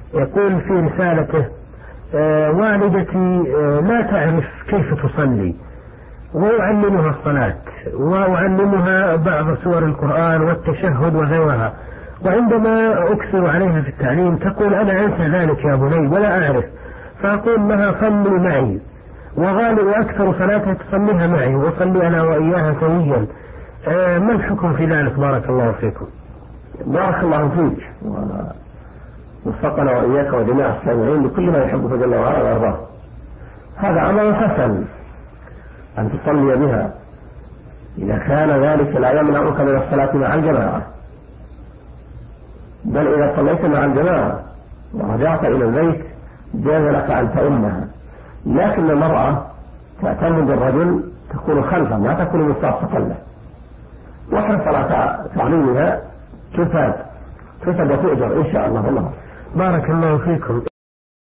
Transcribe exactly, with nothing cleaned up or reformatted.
يقول في رسالته: آه والدتي آه لا تعرف كيف تصلي، وأعلمها الصلاة وأعلمها بعض سور القرآن والتشهد وغيرها، وعندما أكثر عليها في التعليم تقول: أنا أنسى ذلك يا بني ولا أعرف. فأقول لها: صلي معي، وغالب وأكثر صلاتها تصليها معي وأصلي أنا وإياها سويا. آه ما الحكم في ذلك؟ بارك الله فيكم. بارك الله فيك، ووفقنا وإياك وجميع السامعين لكل ما يحبه جل وعلا ويرضاه. هذا أمر حسن أن تصلي بها إذا كان ذلك لا يمنعك من الصلاة مع الجماعة، بل إذا صليت مع الجماعة ورجعت إلى البيت جاز لك أن تؤمها، لكن المرأة تأتم بالرجل تكون خلفا ما تكون مستعصقا له، واحرص على تعليمها تفاد تفاد وتؤجر إن شاء الله. الله بارك الله فيكم.